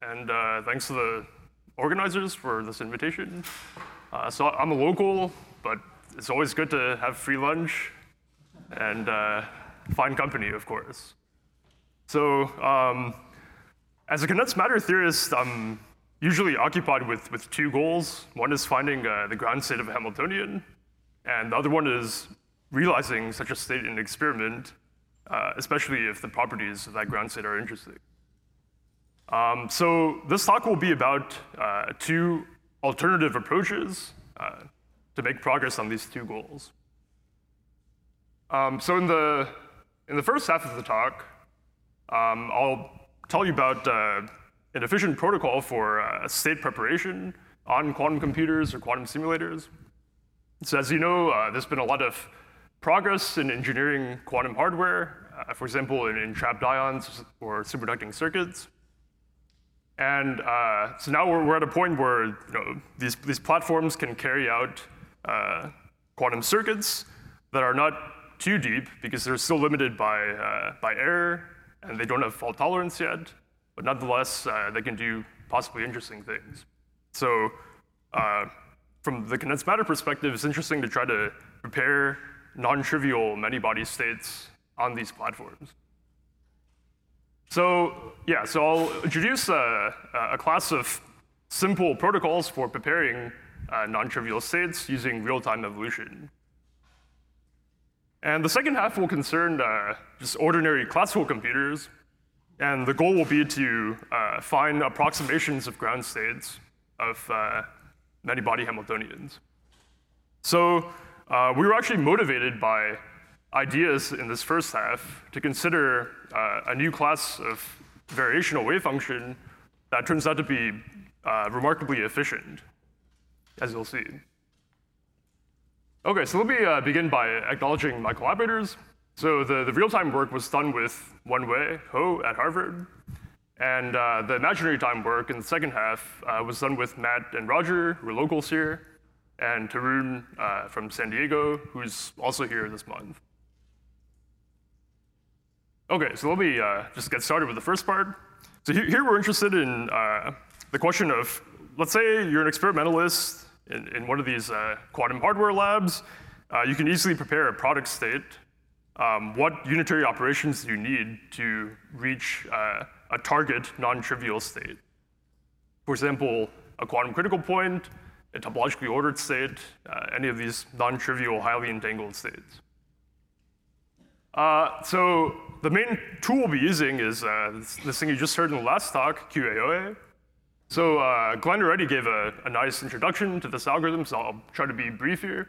and thanks to the organizers for this invitation. So I'm a local, but it's always good to have free lunch and find company, of course. So as a condensed matter theorist, I'm usually occupied with two goals. One is finding the ground state of a Hamiltonian, and the other one is realizing such a state in an experiment, especially if the properties of that ground state are interesting. So this talk will be about two alternative approaches to make progress on these two goals. So in the first half of the talk, I'll tell you about an efficient protocol for state preparation on quantum computers or quantum simulators. So as you know, there's been a lot of progress in engineering quantum hardware, for example, in trapped ions or superconducting circuits. And so now we're at a point where these platforms can carry out quantum circuits that are not too deep because they're still limited by error and they don't have fault tolerance yet, but nonetheless they can do possibly interesting things. So from the condensed matter perspective, it's interesting to try to prepare non-trivial many-body states on these platforms. So yeah, so I'll introduce a class of simple protocols for preparing non-trivial states using real-time evolution. And the second half will concern just ordinary classical computers, and the goal will be to find approximations of ground states of many-body Hamiltonians. So we were actually motivated by ideas in this first half to consider a new class of variational wave function that turns out to be remarkably efficient, as you'll see. Okay, so let me begin by acknowledging my collaborators. So the real-time work was done with Wenwei Ho at Harvard, and the imaginary time work in the second half was done with Matt and Roger, who are locals here, and Tarun from San Diego, who's also here this month. Okay, so let me just get started with the first part. So here we're interested in the question of, let's say you're an experimentalist in one of these quantum hardware labs. You can easily prepare a product state. What unitary operations do you need to reach a target non-trivial state? For example, a quantum critical point, a topologically ordered state, any of these non-trivial, highly entangled states. So the main tool we'll be using is this thing you just heard in the last talk, QAOA. So Glenn already gave a nice introduction to this algorithm, so I'll try to be brief here.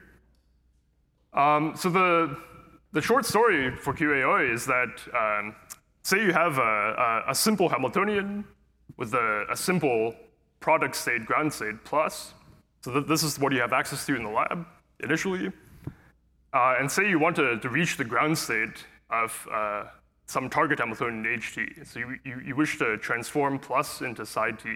So the short story for QAOA is that, say you have a simple Hamiltonian with a simple product state, ground state plus. So this is what you have access to in the lab initially. And say you want to reach the ground state of some target Hamiltonian HT. So you wish to transform plus into psi t.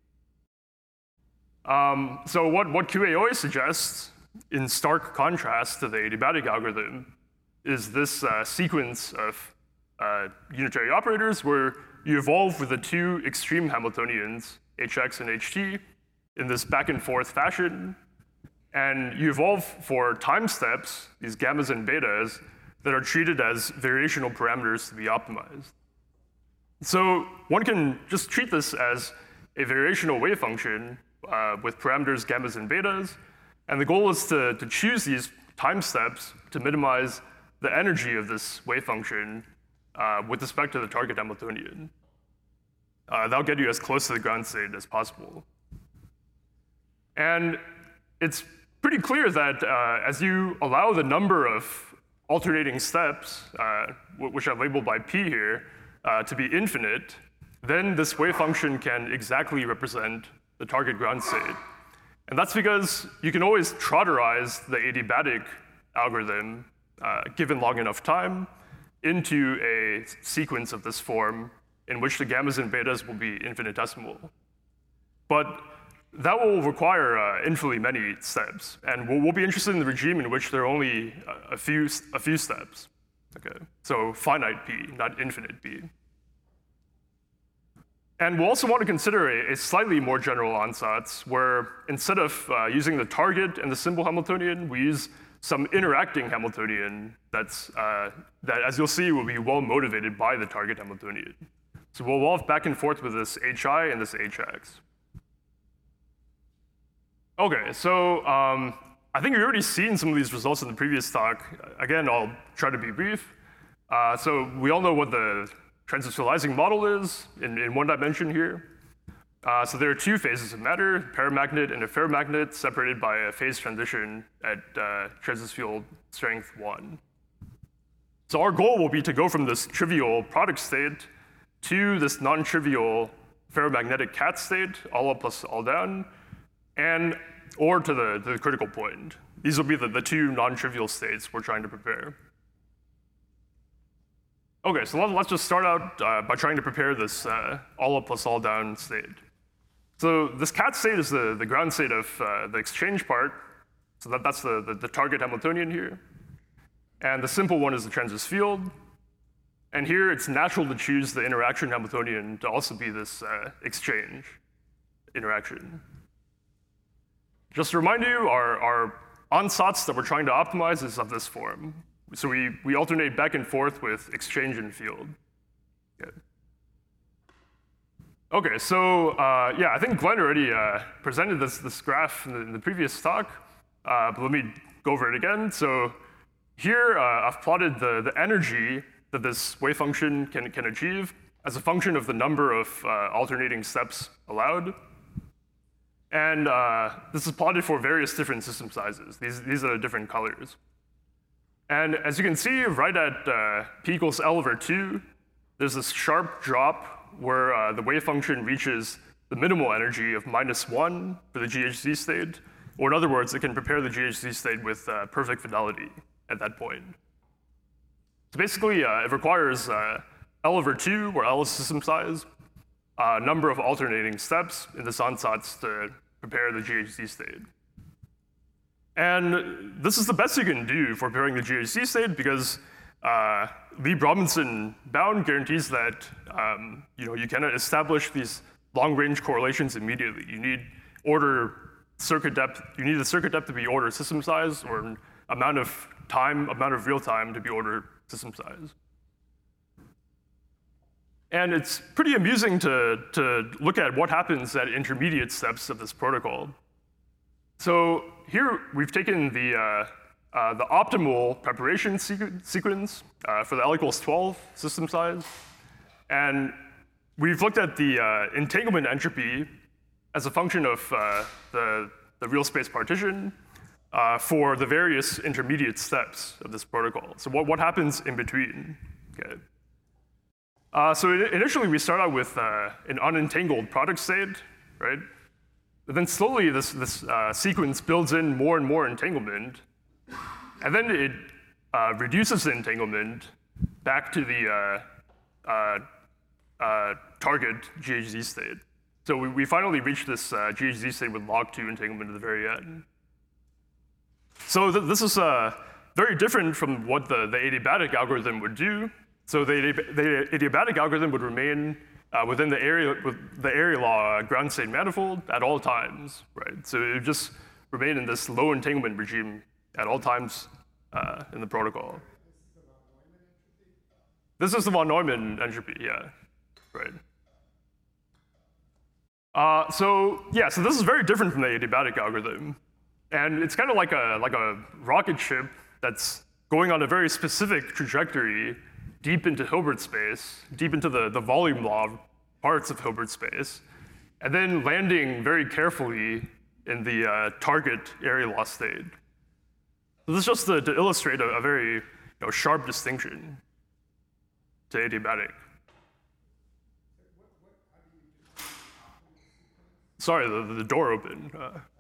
So what QAOA suggests, in stark contrast to the adiabatic algorithm, is this sequence of unitary operators where you evolve with the two extreme Hamiltonians, Hx and Ht, in this back and forth fashion. And you evolve for time steps, these gammas and betas, that are treated as variational parameters to be optimized. So one can just treat this as a variational wave function with parameters gammas and betas, and the goal is to choose these time steps to minimize the energy of this wave function with respect to the target Hamiltonian. That'll get you as close to the ground state as possible. And it's pretty clear that as you allow the number of alternating steps, which I've labeled by p here, to be infinite, then this wave function can exactly represent the target ground state. And that's because you can always trotterize the adiabatic algorithm, given long enough time, into a sequence of this form in which the gammas and betas will be infinitesimal. But that will require infinitely many steps, and we'll be interested in the regime in which there are only a few steps. Okay, so finite p, not infinite p. And we'll also want to consider a slightly more general ansatz, where instead of using the target and the symbol Hamiltonian, we use some interacting Hamiltonian that, as you'll see, will be well motivated by the target Hamiltonian. So we'll evolve back and forth with this hi and this hx. Okay, so I think we've already seen some of these results in the previous talk. Again, I'll try to be brief. So we all know what the transversalizing model is in one dimension here. So there are two phases of matter, a paramagnet and a ferromagnet, separated by a phase transition at transverse field strength 1. So our goal will be to go from this trivial product state to this non-trivial ferromagnetic cat state, all up plus all down, or to the critical point. These will be the two non-trivial states we're trying to prepare. Okay, so let's just start out by trying to prepare this all up plus all down state. So this cat state is the ground state of the exchange part. So that's the target Hamiltonian here. And the simple one is the transverse field. And here it's natural to choose the interaction Hamiltonian to also be this exchange interaction. Just to remind you, our ansatz that we're trying to optimize is of this form. So we alternate back and forth with exchange and field. Good. Okay, so yeah, I think Glenn already presented this graph in the previous talk, but let me go over it again. So here I've plotted the energy that this wave function can achieve as a function of the number of alternating steps allowed. And this is plotted for various different system sizes. These are the different colors. And as you can see, right at p equals L over 2, there's this sharp drop where the wave function reaches the minimal energy of -1 for the GHZ state, or in other words, it can prepare the GHZ state with perfect fidelity at that point. So basically, it requires L over 2, where L is system size, a number of alternating steps in this ansatz to prepare the GHZ state. And this is the best you can do for preparing the GHZ state because Lieb-Robinson bound guarantees that you cannot establish these long-range correlations immediately. You need circuit depth. You need the circuit depth to be order system size, or an amount of real time to be order system size. And it's pretty amusing to look at what happens at intermediate steps of this protocol. So here we've taken the optimal preparation sequence for the L equals 12 system size, and we've looked at the entanglement entropy as a function of the real space partition for the various intermediate steps of this protocol. So what happens in between? Okay. So initially we start out with an unentangled product state, right? But then slowly this sequence builds in more and more entanglement, and then it reduces the entanglement back to the target GHZ state. So we finally reach this GHZ state with log2 entanglement at the very end. So this is very different from what the adiabatic algorithm would do. So the adiabatic algorithm would remain within the area law ground state manifold at all times, right? So it would just remain in this low entanglement regime at all times in the protocol. This is the von Neumann entropy, yeah, right. So this is very different from the adiabatic algorithm, and it's kind of like a rocket ship that's going on a very specific trajectory deep into Hilbert space, deep into the volume law parts of Hilbert space, and then landing very carefully in the target area law state. So this is just to illustrate a very sharp distinction to adiabatic. Sorry, the door opened.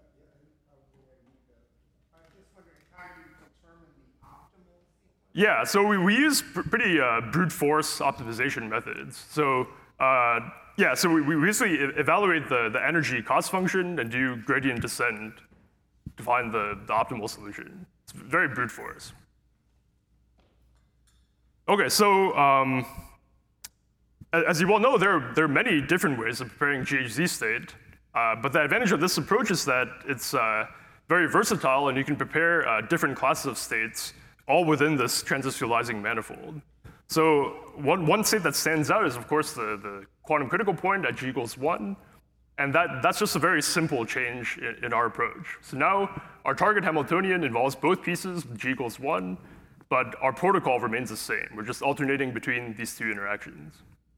Yeah, so we use pretty brute force optimization methods. So so we basically evaluate the energy cost function and do gradient descent to find the optimal solution. It's very brute force. Okay, so as you well know, there are many different ways of preparing GHZ state, but the advantage of this approach is that it's very versatile, and you can prepare different classes of states all within this transistorizing manifold. So one state that stands out is, of course, the quantum critical point at g=1, and that's just a very simple change in our approach. So now our target Hamiltonian involves both pieces with g=1, but our protocol remains the same. We're just alternating between these two interactions.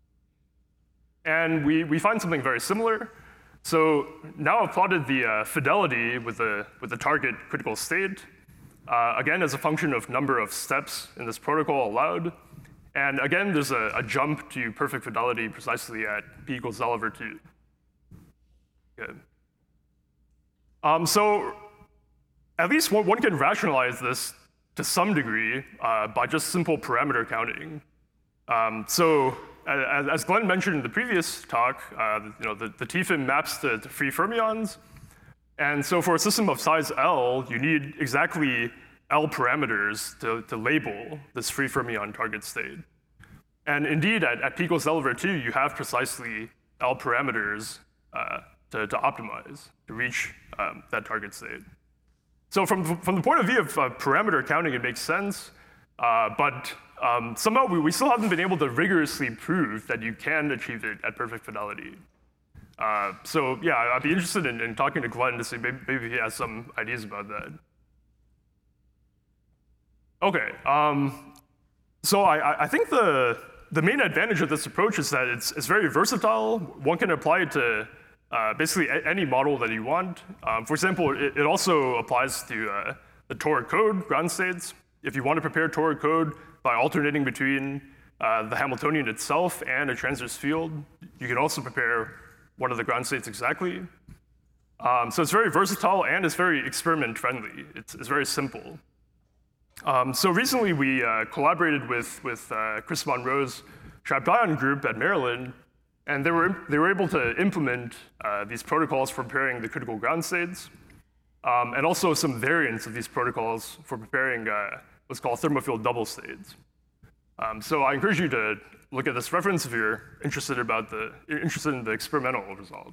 And we find something very similar. So now I've plotted the fidelity with the target critical state, again, as a function of number of steps in this protocol allowed. And again, there's a jump to perfect fidelity precisely at p=L/2. Good. So at least one can rationalize this to some degree by just simple parameter counting. So as Glenn mentioned in the previous talk, the TFIM maps to free fermions. And so for a system of size L, you need exactly L parameters to label this free fermion target state. And indeed, at p=L/2, you have precisely L parameters to optimize, to reach that target state. So from the point of view of parameter counting, it makes sense, but somehow we still haven't been able to rigorously prove that you can achieve it at perfect fidelity. So yeah, I'd be interested in talking to Glenn to see maybe he has some ideas about that. Okay, so I think the main advantage of this approach is that it's very versatile. One can apply it to basically any model that you want. For example, it also applies to the toric code ground states. If you want to prepare toric code by alternating between the Hamiltonian itself and a transverse field, you can also prepare one of the ground states exactly. So it's very versatile and it's very experiment friendly. It's very simple. So recently we collaborated with Chris Monroe's trapped ion group at Maryland, and they were able to implement these protocols for preparing the critical ground states, and also some variants of these protocols for preparing what's called thermofield double states. So I encourage you to look at this reference if you're interested in the experimental result.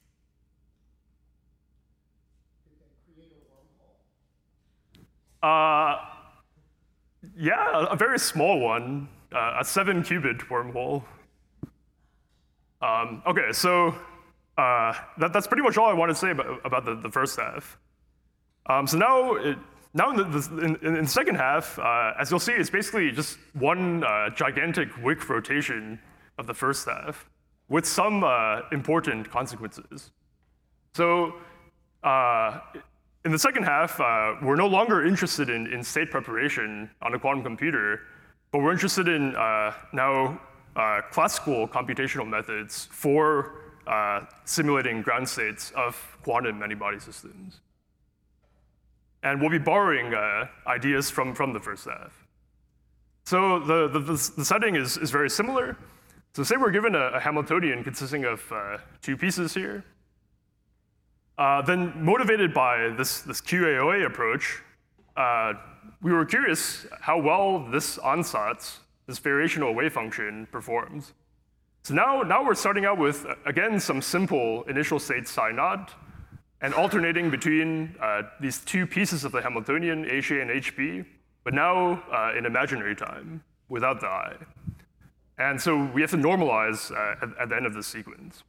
Yeah, a very small one, a 7-qubit wormhole. Okay, so that's pretty much all I want to say about the first half. So now in the second half, as you'll see, it's basically just one gigantic Wick rotation of the first half with some important consequences. So in the second half, we're no longer interested in state preparation on a quantum computer, but we're interested in now classical computational methods for simulating ground states of quantum many-body systems. And we'll be borrowing ideas from the first half. So the setting is very similar. So say we're given a Hamiltonian consisting of two pieces here. Then motivated by this QAOA approach, we were curious how well this ansatz, this variational wave function, performs. So now we're starting out with, again, some simple initial state psi0, and alternating between these two pieces of the Hamiltonian, HA and HB, but now in imaginary time, without the I. And so we have to normalize at the end of this sequence.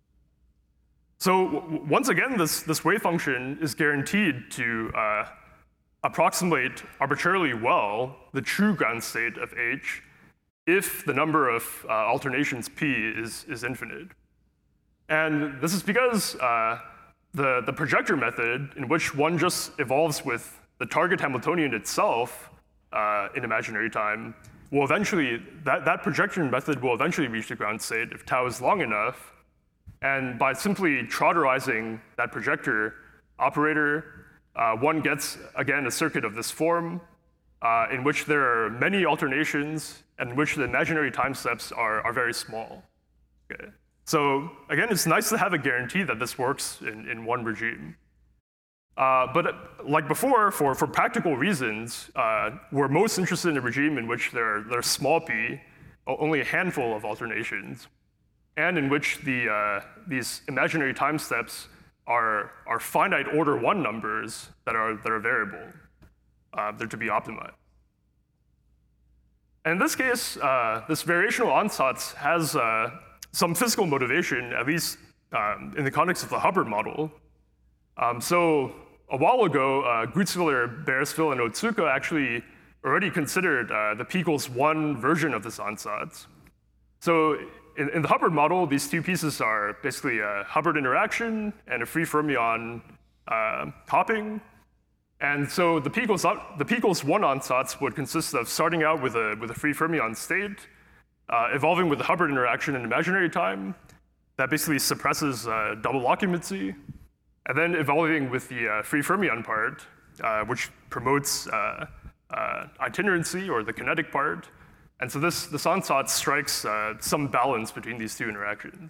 So once again, this wave function is guaranteed to approximate arbitrarily well the true ground state of H if the number of alternations P is infinite. And this is because the projector method, in which one just evolves with the target Hamiltonian itself in imaginary time, will eventually, that projection method will eventually reach the ground state if tau is long enough. And by simply trotterizing that projector operator, one gets, again, a circuit of this form in which there are many alternations and in which the imaginary time steps are very small. Okay. So again, it's nice to have a guarantee that this works in one regime. But like before, for practical reasons, we're most interested in a regime in which there's small p, only a handful of alternations, and in which these imaginary time steps are finite order 1 numbers that are variable. They're to be optimized. And in this case, this variational ansatz has some physical motivation, at least in the context of the Hubbard model. So a while ago, Gutzwiller, Beresford, and Otsuka actually already considered the p=1 version of this ansatz. So in the Hubbard model, these two pieces are basically a Hubbard interaction and a free fermion hopping. And so the p=1 ansatz would consist of starting out with a free fermion state, evolving with the Hubbard interaction in imaginary time that basically suppresses double occupancy, and then evolving with the free fermion part, which promotes itinerancy, or the kinetic part. And so this ansatz strikes some balance between these two interactions.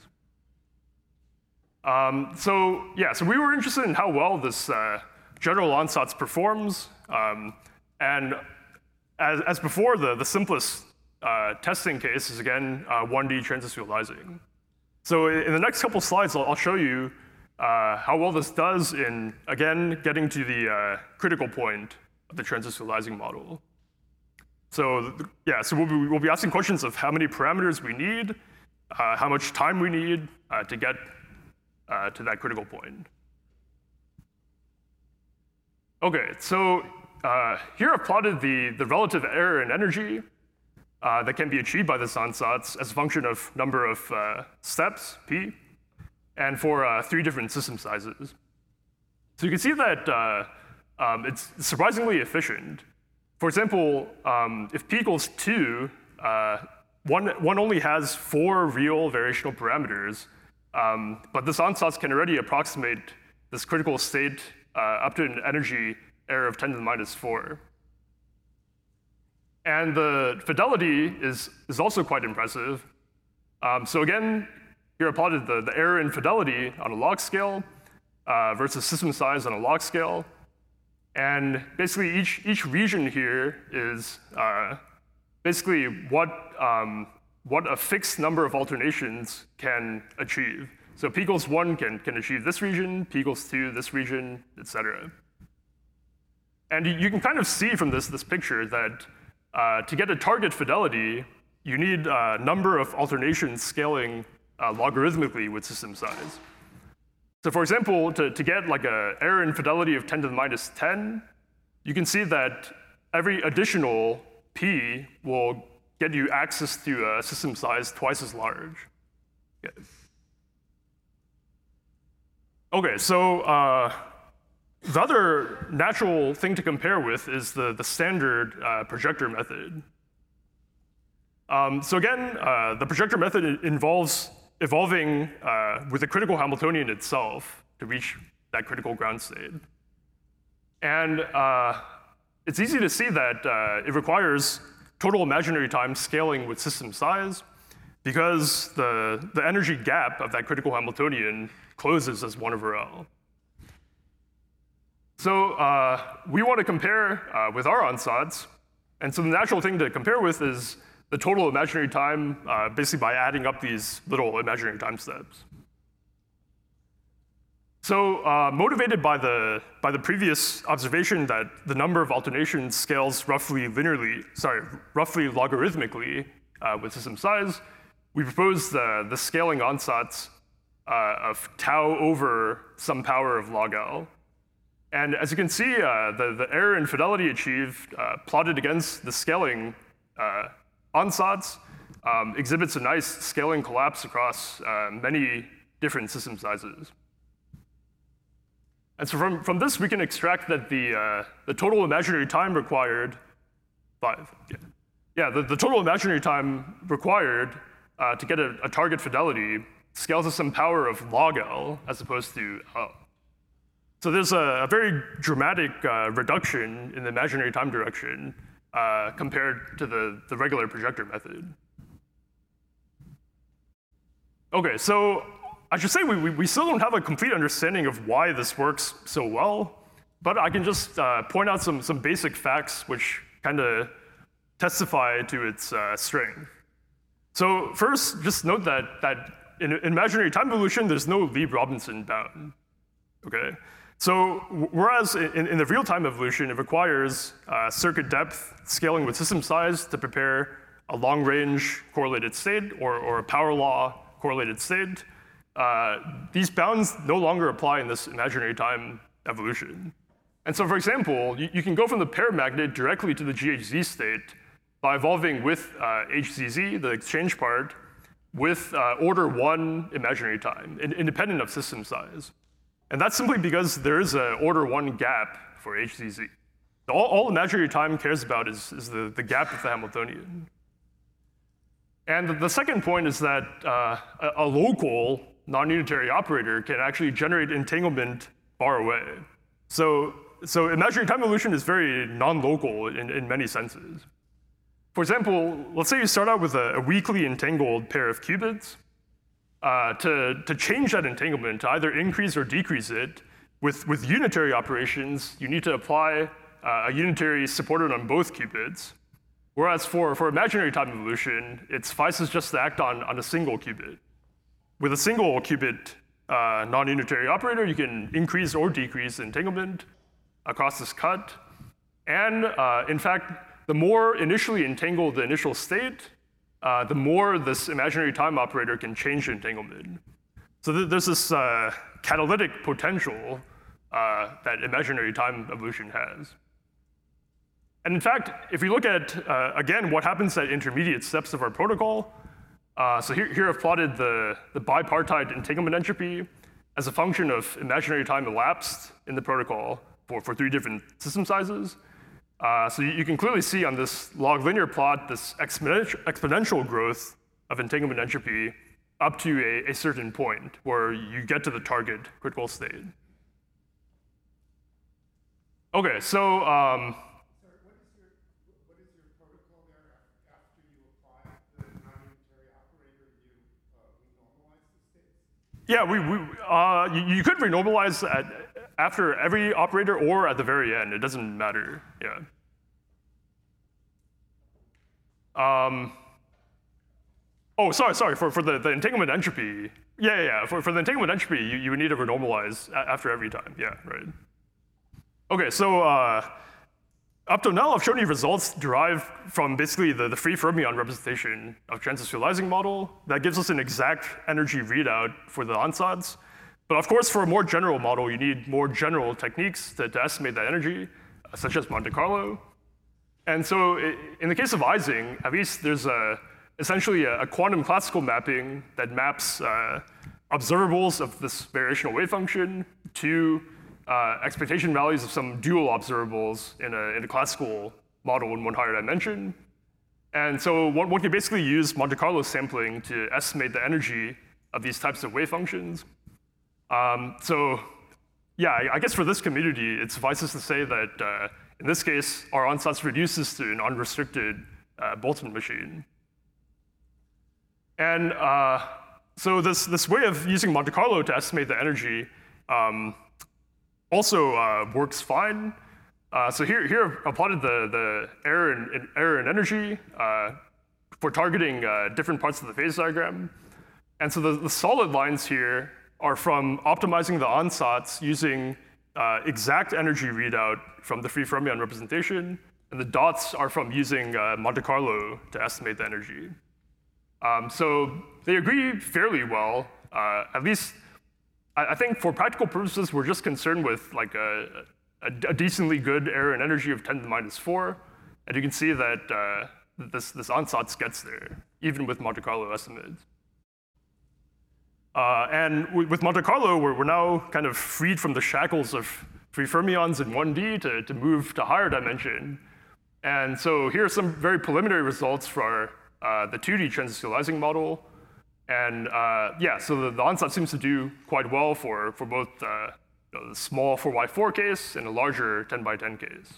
So we were interested in how well this general ansatz performs. And as before, the simplest testing case is, again, 1D transistorializing. So in the next couple slides, I'll show you how well this does in, again, getting to the critical point of the transistorializing model. So we'll be asking questions of how many parameters we need, how much time we need to get to that critical point. Okay, so here I've plotted the relative error in energy that can be achieved by this ansatz as a function of number of steps, p, and for 3 different system sizes. So you can see that it's surprisingly efficient. For example, if p=2, one only has 4 real variational parameters, but this ansatz can already approximate this critical state up to an energy error of 10 to the -4. And the fidelity is also quite impressive. So again, here I plotted the error in fidelity on a log scale versus system size on a log scale. And basically, each region here is basically what a fixed number of alternations can achieve. So p=1 can achieve this region, p=2 this region, etc. And you can kind of see from this picture that to get a target fidelity, you need a number of alternations scaling logarithmically with system size. So for example, to get like an error in fidelity of 10 to the -10, you can see that every additional p will get you access to a system size twice as large. Yeah. Okay, so the other natural thing to compare with is the standard projector method. So again, the projector method involves evolving with the critical Hamiltonian itself to reach that critical ground state. And it's easy to see that it requires total imaginary time scaling with system size, because the energy gap of that critical Hamiltonian closes as 1 over L. So we want to compare with our ansatz, and so the natural thing to compare with is the total imaginary time, basically by adding up these little imaginary time steps. So motivated by the previous observation that the number of alternations scales roughly logarithmically with system size, we proposed the scaling ansatz of tau over some power of log L. And as you can see, the error in fidelity achieved plotted against the scaling ansatz exhibits a nice scaling collapse across many different system sizes. And so from this, we can extract that the total imaginary time required, the total imaginary time required to get a target fidelity scales to some power of log L as opposed to L. So there's a very dramatic reduction in the imaginary time direction compared to the regular projector method. Okay, so I should say we still don't have a complete understanding of why this works so well, but I can just point out some basic facts which kind of testify to its strength. So first, just note that in imaginary time evolution, there's no Lieb-Robinson bound. Okay. So whereas in the real-time evolution, it requires circuit depth scaling with system size to prepare a long-range correlated state or a power law correlated state, these bounds no longer apply in this imaginary time evolution. And so, for example, you can go from the paramagnet directly to the GHZ state by evolving with HZZ, the exchange part, with order 1 imaginary time, independent of system size. And that's simply because there is an order 1 gap for HZZ. All imaginary time cares about is the gap of the Hamiltonian. And the second point is that a local non-unitary operator can actually generate entanglement far away. So imaginary time evolution is very non-local in many senses. For example, let's say you start out with a weakly entangled pair of qubits. To change that entanglement, to either increase or decrease it, with unitary operations, you need to apply a unitary supported on both qubits. Whereas for imaginary time evolution, it suffices just to act on a single qubit. With a single qubit non-unitary operator, you can increase or decrease entanglement across this cut. And in fact, the more initially entangled the initial state, the more this imaginary time operator can change entanglement. So there's this catalytic potential that imaginary time evolution has. And in fact, if we look at, again, what happens at intermediate steps of our protocol, so here I've plotted the bipartite entanglement entropy as a function of imaginary time elapsed in the protocol for 3 different system sizes. So you can clearly see on this log linear plot this exponential growth of entanglement entropy up to a certain point where you get to the target critical state. Okay, so what is your protocol there after you apply the non-unitary operator? You renormalize the states? yeah, you could renormalize after every operator or at the very end. It doesn't matter. Yeah. Oh, sorry. For the entanglement entropy. Yeah. For the entanglement entropy, you would need to renormalize after every time. Yeah, right. Okay, so up to now, I've shown you results derived from basically the free fermion representation of transistor Ising model that gives us an exact energy readout for the ansatz. But of course, for a more general model, you need more general techniques to estimate that energy, such as Monte Carlo. And so in the case of Ising, at least there's essentially a quantum classical mapping that maps observables of this variational wave function to expectation values of some dual observables in a classical model in one higher dimension. And so one can basically use Monte Carlo sampling to estimate the energy of these types of wave functions. So yeah, I guess for this community, it suffices to say that in this case, our ansatz reduces to an unrestricted Boltzmann machine. And so this way of using Monte Carlo to estimate the energy also works fine. So here I've plotted the error in energy for targeting different parts of the phase diagram. And so the solid lines here are from optimizing the ansatz using exact energy readout from the free fermion representation, and the dots are from using Monte Carlo to estimate the energy. So they agree fairly well. At least, I think for practical purposes, we're just concerned with like a decently good error in energy of 10 to the minus 4, and you can see that this ansatz gets there, even with Monte Carlo estimates. And with Monte Carlo, we're now kind of freed from the shackles of free fermions in 1D to move to higher dimension. And so here are some very preliminary results for the 2D transistor Ising model. And yeah, so the ansatz seems to do quite well for both the small 4x4 case and a larger 10x10 case.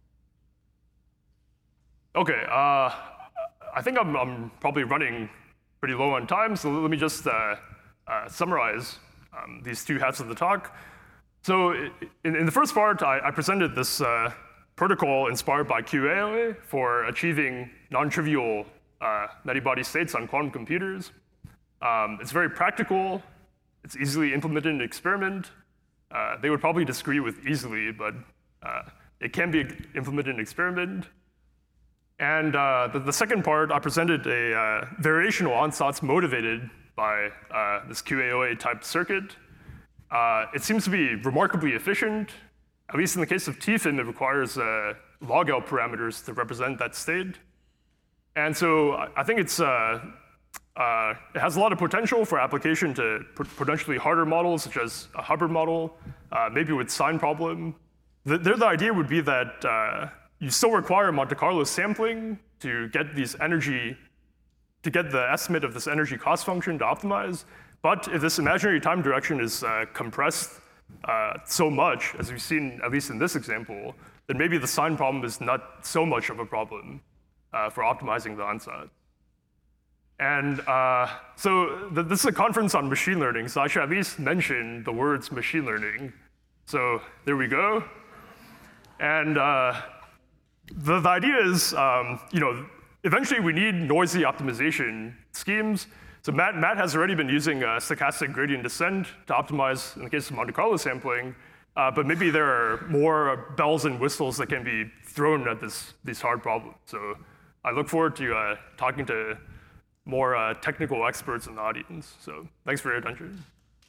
Okay, I think I'm probably running pretty low on time, so let me just summarize these two halves of the talk. So in the first part, I presented this protocol inspired by QAOA for achieving non-trivial many-body states on quantum computers. It's very practical. It's easily implemented in an experiment. They would probably disagree with easily, but it can be implemented in an experiment. And the second part, I presented a variational ansatz motivated by this QAOA type circuit. It seems to be remarkably efficient. At least in the case of TFIM, it requires log-L parameters to represent that state. And so I think it has a lot of potential for application to potentially harder models, such as a Hubbard model, maybe with sign problem. The idea would be that you still require Monte Carlo sampling to get the estimate of this energy cost function to optimize. But if this imaginary time direction is compressed so much, as we've seen at least in this example, then maybe the sign problem is not so much of a problem for optimizing the ansatz. And so this is a conference on machine learning, so I should at least mention the words machine learning. So there we go. And the idea is, eventually we need noisy optimization schemes. So Matt has already been using stochastic gradient descent to optimize in the case of Monte Carlo sampling, but maybe there are more bells and whistles that can be thrown at these hard problems. So I look forward to talking to more technical experts in the audience. So thanks for your attention.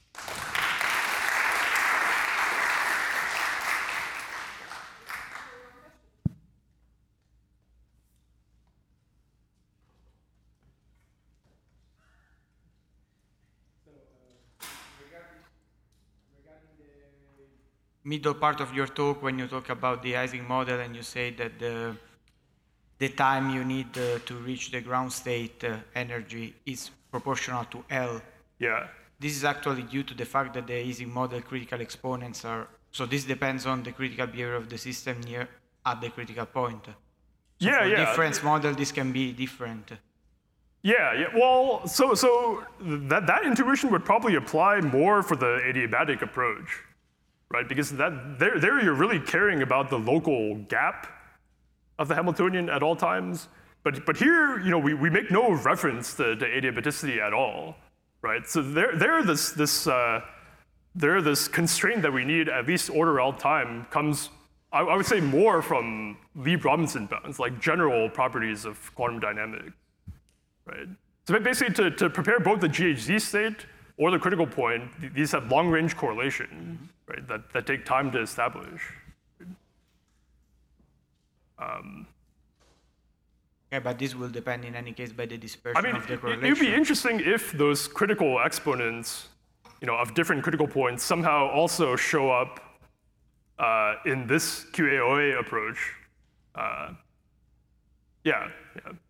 Middle part of your talk, when you talk about the Ising model and you say that the time you need to reach the ground state energy is proportional to L. Yeah. This is actually due to the fact that the Ising model critical exponents are, so this depends on the critical behavior of the system near at the critical point. So yeah, for yeah. difference model, this can be different. Yeah. Well, so that intuition would probably apply more for the adiabatic approach, right? Because there you're really caring about the local gap of the Hamiltonian at all times. But here, we make no reference to adiabaticity at all, right? So this constraint that we need at least order L time comes, I would say, more from Lieb-Robinson bounds, like general properties of quantum dynamics, right? So basically, to prepare both the GHZ state or the critical point, these have long-range correlation, right? That take time to establish. Yeah, but this will depend in any case by the dispersion of the correlation. It would be interesting if those critical exponents, of different critical points somehow also show up in this QAOA approach. Yeah.